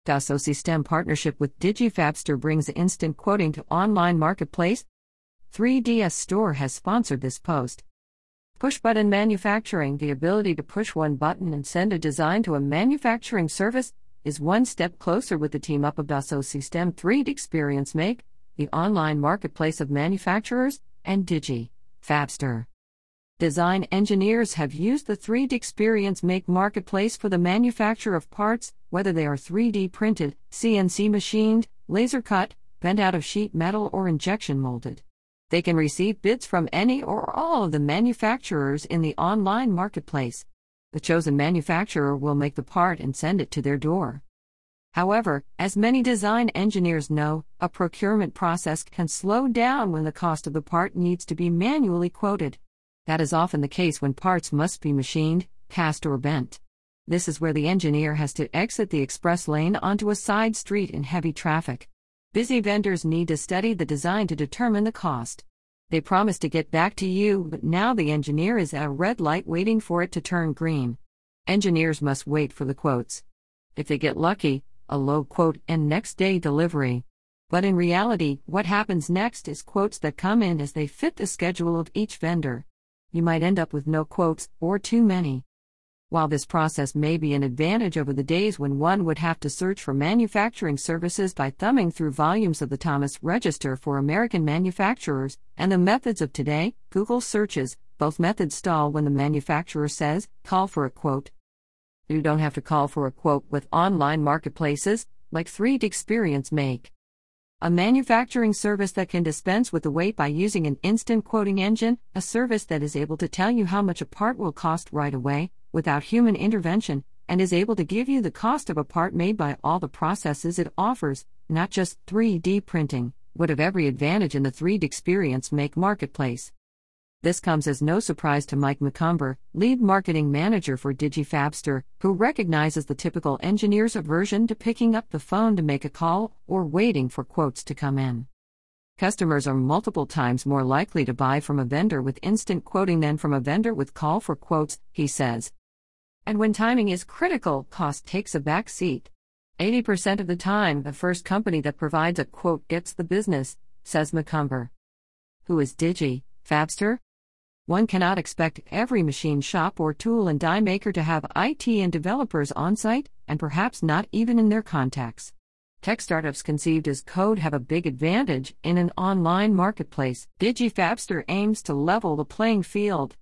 Dassault Systèmes partnership with DigiFabster brings instant quoting to online marketplace. 3DS Store has sponsored this post. Push-button manufacturing. The ability to push one button and send a design to a manufacturing service is one step closer with the team-up of Dassault Systèmes 3D Experience Make, the online marketplace of manufacturers, and DigiFabster. Design engineers have used the 3D Experience Make marketplace for the manufacture of parts, whether they are 3D printed, CNC machined, laser cut, bent out of sheet metal, or injection molded. They can receive bids from any or all of the manufacturers in the online marketplace. The chosen manufacturer will make the part and send it to their door. However, as many design engineers know, a procurement process can slow down when the cost of the part needs to be manually quoted. That is often the case when parts must be machined, cast, or bent. This is where the engineer has to exit the express lane onto a side street in heavy traffic. Busy vendors need to study the design to determine the cost. They promise to get back to you, but now the engineer is at a red light waiting for it to turn green. Engineers must wait for the quotes. If they get lucky, a low quote and next day delivery. But in reality, what happens next is quotes that come in as they fit the schedule of each vendor. You might end up with no quotes, or too many. While this process may be an advantage over the days when one would have to search for manufacturing services by thumbing through volumes of the Thomas Register for American manufacturers, and the methods of today, Google searches, both methods stall when the manufacturer says, "Call for a quote." You don't have to call for a quote with online marketplaces, like 3D Experience Make. A manufacturing service that can dispense with the wait by using an instant quoting engine, a service that is able to tell you how much a part will cost right away, without human intervention, and is able to give you the cost of a part made by all the processes it offers, not just 3D printing, would have every advantage in the 3D Experience Make marketplace. This comes as no surprise to Mike McCumber, lead marketing manager for DigiFabster, who recognizes the typical engineer's aversion to picking up the phone to make a call or waiting for quotes to come in. Customers are multiple times more likely to buy from a vendor with instant quoting than from a vendor with call for quotes, he says. And when timing is critical, cost takes a back seat. 80% of the time, the first company that provides a quote gets the business, says McCumber. Who is DigiFabster? One cannot expect every machine shop or tool and die maker to have IT and developers on site, and perhaps not even in their contacts. Tech startups conceived as code have a big advantage in an online marketplace. DigiFabster aims to level the playing field.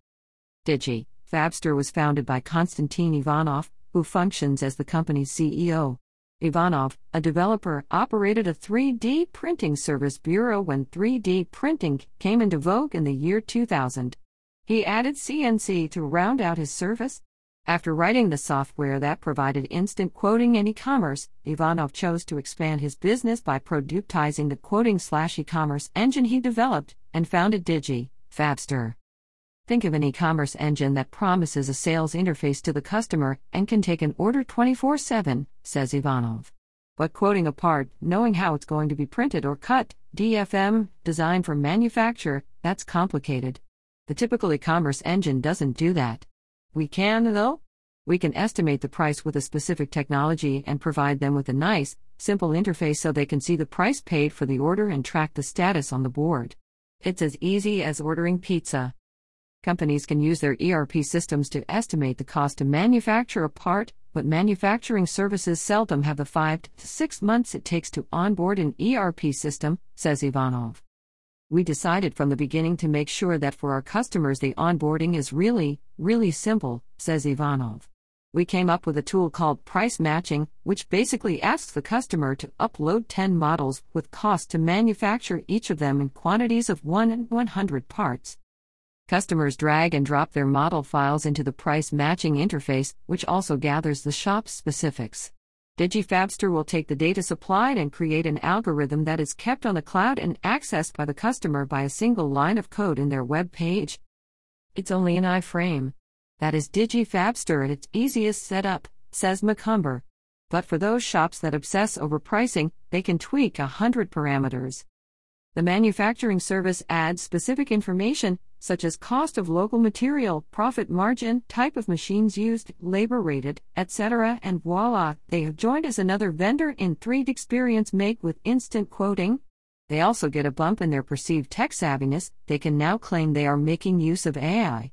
DigiFabster was founded by Konstantin Ivanov, who functions as the company's CEO. Ivanov, a developer, operated a 3D printing service bureau when 3D printing came into vogue in the year 2000. He added CNC to round out his service. After writing the software that provided instant quoting and e-commerce, Ivanov chose to expand his business by productizing the quoting/e-commerce engine he developed, and founded DigiFabster. Think of an e-commerce engine that promises a sales interface to the customer and can take an order 24/7, says Ivanov. But quoting a part, knowing how it's going to be printed or cut, DFM, designed for manufacture, that's complicated. The typical e-commerce engine doesn't do that. We can, though. We can estimate the price with a specific technology and provide them with a nice, simple interface so they can see the price paid for the order and track the status on the board. It's as easy as ordering pizza. Companies can use their ERP systems to estimate the cost to manufacture a part, but manufacturing services seldom have the 5 to 6 months it takes to onboard an ERP system, says Ivanov. We decided from the beginning to make sure that for our customers the onboarding is really, really simple, says Ivanov. We came up with a tool called price matching, which basically asks the customer to upload 10 models with cost to manufacture each of them in quantities of 1 and 100 parts. Customers drag and drop their model files into the price matching interface, which also gathers the shop's specifics. DigiFabster will take the data supplied and create an algorithm that is kept on the cloud and accessed by the customer by a single line of code in their web page. It's only an iframe. That is DigiFabster at its easiest setup, says McCumber. But for those shops that obsess over pricing, they can tweak 100 parameters. The manufacturing service adds specific information, such as cost of local material, profit margin, type of machines used, labor rated, etc., and voila, they have joined as another vendor in 3D Experience Make with instant quoting. They also get a bump in their perceived tech savviness. They can now claim they are making use of AI.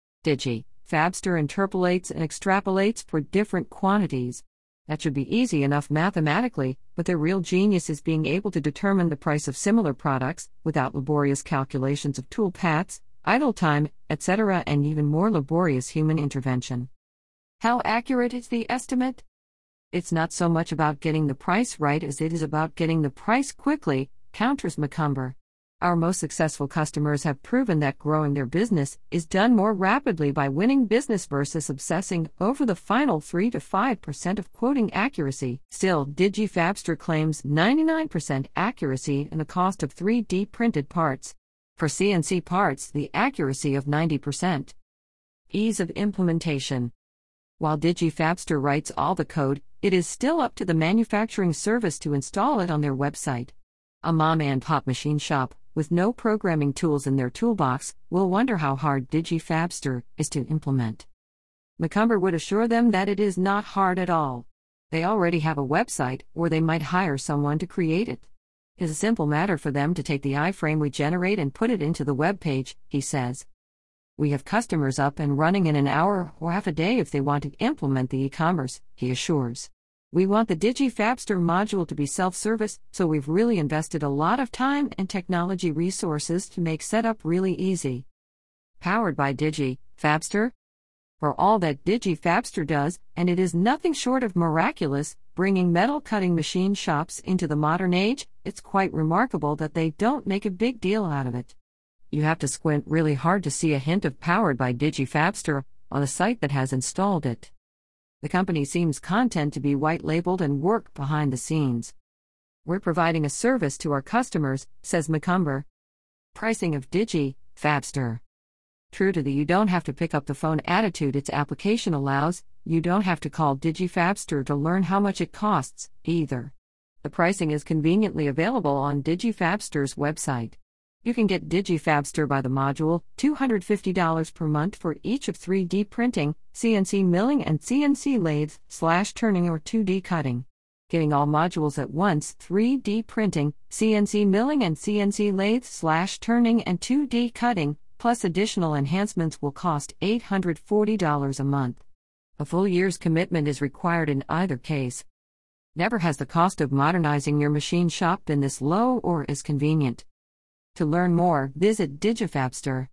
DigiFabster interpolates and extrapolates for different quantities. That should be easy enough mathematically, but their real genius is being able to determine the price of similar products, without laborious calculations of tool paths, idle time, etc., and even more laborious human intervention. How accurate is the estimate? It's not so much about getting the price right as it is about getting the price quickly, counters Macomber. Our most successful customers have proven that growing their business is done more rapidly by winning business versus obsessing over the final 3 to 5% of quoting accuracy. Still, DigiFabster claims 99% accuracy in the cost of 3D printed parts. For CNC parts, the accuracy of 90%. Ease of implementation. While DigiFabster writes all the code, it is still up to the manufacturing service to install it on their website. A mom-and-pop machine shop, with no programming tools in their toolbox, will wonder how hard DigiFabster is to implement. Macomber would assure them that it is not hard at all. They already have a website, or they might hire someone to create it. It is a simple matter for them to take the iframe we generate and put it into the web page, he says. We have customers up and running in an hour or half a day if they want to implement the e-commerce, he assures. We want the DigiFabster module to be self-service, so we've really invested a lot of time and technology resources to make setup really easy. Powered by DigiFabster? For all that DigiFabster does, and it is nothing short of miraculous, bringing metal cutting machine shops into the modern age, it's quite remarkable that they don't make a big deal out of it. You have to squint really hard to see a hint of powered by DigiFabster on a site that has installed it. The company seems content to be white-labeled and work behind the scenes. We're providing a service to our customers, says Macomber. Pricing of DigiFabster. True to the you don't have to pick up the phone attitude its application allows, you don't have to call DigiFabster to learn how much it costs, either. The pricing is conveniently available on DigiFabster's website. You can get DigiFabster by the module, $250 per month for each of 3D printing, CNC milling and CNC lathe/turning or 2D cutting. Getting all modules at once, 3D printing, CNC milling and CNC lathe/turning and 2D cutting, plus additional enhancements will cost $840 a month. A full year's commitment is required in either case. Never has the cost of modernizing your machine shop been this low or as convenient. To learn more, visit DigiFabster.